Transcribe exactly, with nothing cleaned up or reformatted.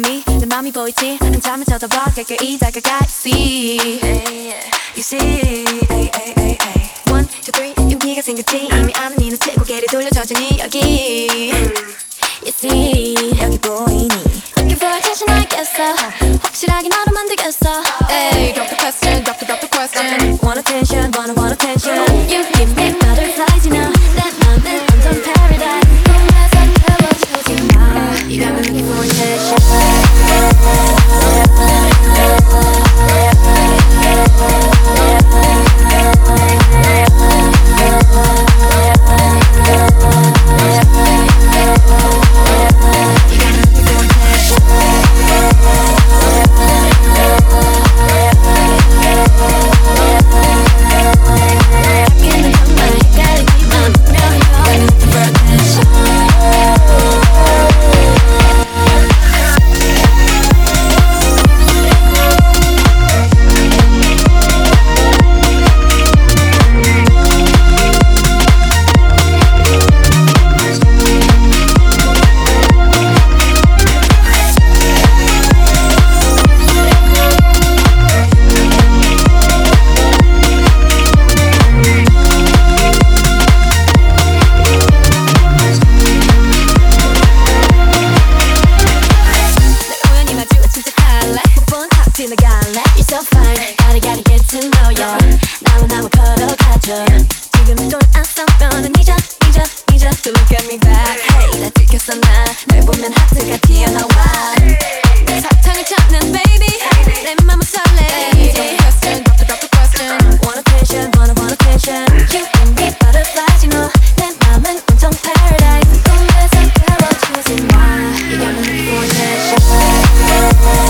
me 내 맘이 보이지 한참을 쳐다봐 가까이 다가가 See You see One, two, three 용기가 생겼지 이미 아는 네 눈치 고개를 돌려 천천히 여기 You see 여기 보이니 Looking for attention 알겠어 확실하게 너를 만들겠어 Hey, drop the question, drop the, drop the question Want attention, wanna want attention You give me butterflies, you know 내 맘은 완전 paradise 꿈에서 태워주지 마 You got me looking for attention You're so fine, gotta gotta get to know ya 나와 나와 걸어가줘 지금 돌아서면은 잊어 잊어 잊어 To look at me back Hey 나 들켰어 나 널 보면 하트가 튀어나와 내 사탕을 찾는 baby 내 맘은 설레 Question, drop the drop the question Want attention, wanna want attention You and me butterflies you know 내 맘은 온통 paradise 꿈에서 태워주지 마 You got me looking for attention